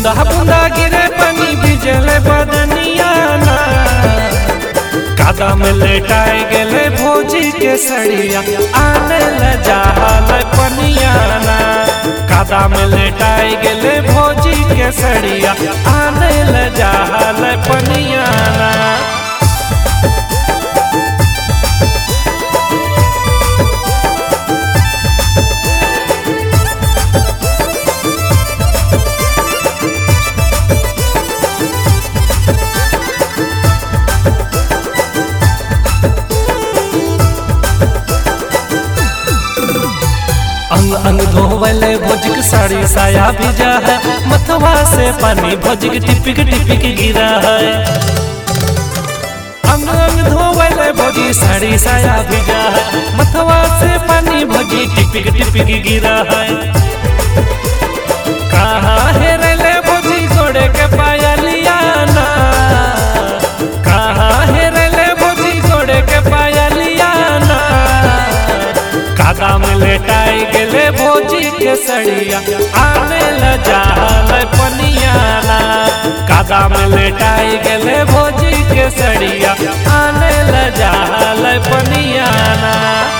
बूंदा बूंदा गिरे पानी भिजले बदनिया ना, कादा में लेटाए गेले भोजी के सड़िया आने ल जाल पनिया ना, कादा में लेटाए गेले भोजी के सड़िया आने ल जाल पनिया ना। अंग अंग धोवले भोजिक साड़ी साया भिजा है, मथवा से पानी भोजिक टिपिक टिपिक गिरा है। अंग अंग धोवले भोजी साड़ी साया भिजा है, मथवा से पानी भोजी टिपिक टिपिक गिरा है। कहाँ है रेले भोजी घोड़े के पायलिया ना, कहाँ है रेले भोजी घोड़े के पायलिया ना, कादा में लेटाई गेले भोजी के सड़िया आने ल जाल पनिया ना, कादा में लेटाई गेले भोजी के सड़िया आने ल जाल पनिया ना।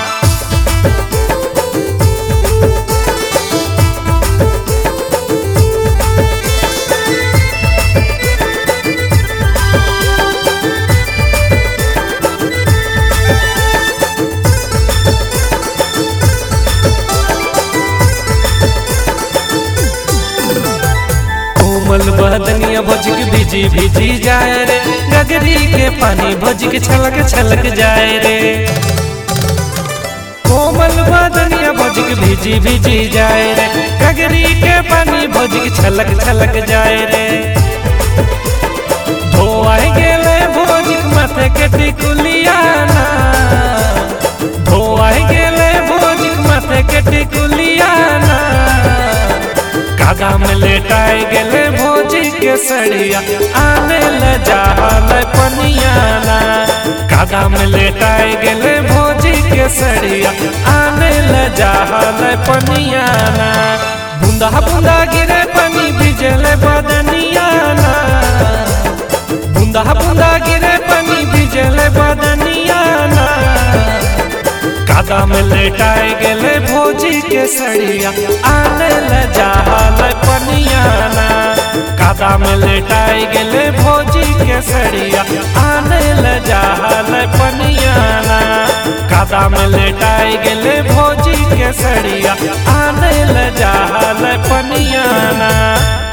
कोमल बदनिया भोजिक भिजी भिजी जाए रे, गगरी के पानी भोजिक छलक छलक जाए रे। कोमल बदनिया भोजिक भिजी भिजी जाए रे, गगरी के पानी भोजिक छलक छलक जाए रे। धोआई गेले भोजिक माथे के टिकुलिया ना, धोआई गेले भोजिक माथे के टिकुलिया ना, कादा में लेटाए गेले भोजी के सड़िया आने ल जाल पनिया ना, कादा में लेटाए गेले भोजी के सड़िया आने ल जाल पनिया ना। बूंदा बूंदा गिरे पानी भिजले बदनिया ना, बूंदा बूंदा गिरे पानी भिजले बदनिया ना, कादा में लेटाए गेले भोजी के सड़िया आने ल जाल पनिया ना, कादा में लेटाए गेले भोजी के सड़िया आने ल जाल पनिया ना, कादा में लेटाए गेले भोजी के सड़िया आने ल जाल पनिया ना।